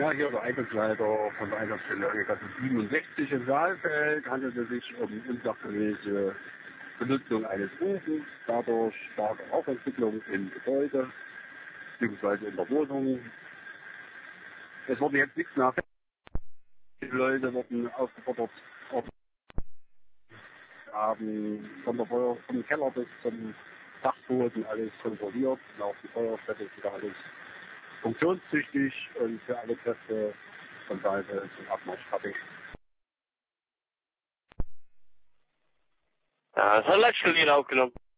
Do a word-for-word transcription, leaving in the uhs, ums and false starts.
Ja, hier der Einsatzleiter von der Einsatzstelle Gasse siebenundsechzig in Saalfeld handelt es sich um unsachgemäße Benutzung eines Ofens, dadurch starke Rauchentwicklung im Gebäude bzw. in der Wohnung. Es wurde jetzt nichts nach. Die Leute wurden aufgefordert, haben von der Feuer, vom Keller bis zum Dachboden alles kontrolliert. Und auch die Feuerstätte ist wieder alles funktionstüchtig und für alle Kräfte von Seite zum Abmarsch fertig. Ja, das hat letztes Lied aufgenommen.